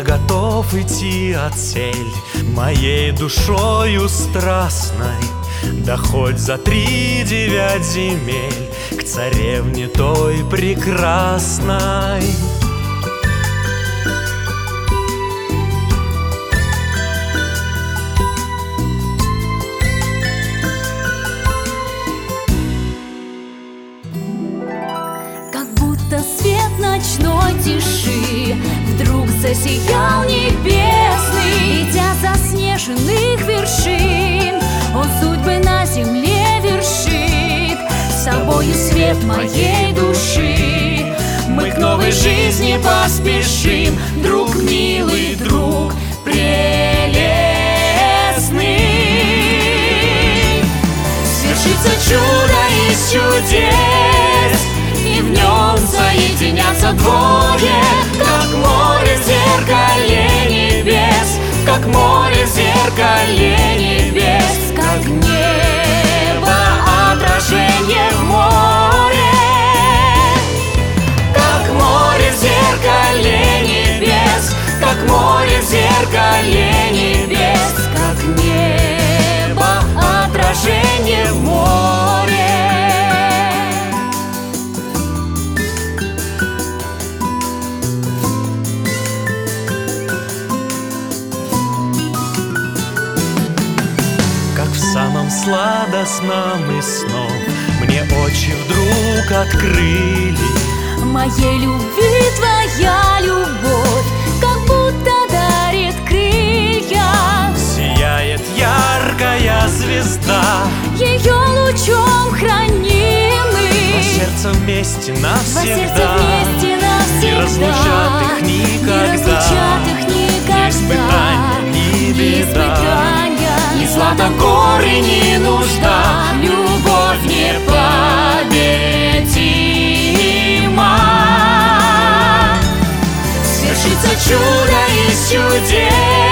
Я готов идти от цель моей душою страстной, да хоть за 39 земель к царевне той прекрасной. Как будто свет ночной тиши вдруг засиял небесный, идя заснеженных вершин, он судьбы на земле вершит. С собою свет моей души мы к новой жизни поспешим, друг милый, друг прелестный. Свершится чудо из чудес, и в нем соединятся двое, как море в зеркале небес, как море в зеркале небес, как небо отражение в море, как море в зеркале небес, как море в зеркале небес, как небо отражение в море. В самом сладостном из снов мне очи вдруг открыли. Моей любви твоя любовь как будто дарит крылья. Сияет яркая звезда, ее лучом хранимы. во сердце вместе навсегда, во сердце вместе навсегда. Не разлучат их никогда, не разлучат их никогда. Ни испытания, ни беда, ни злата горы, ни нужда, любовь непобедима. Свершится чудо из чудес,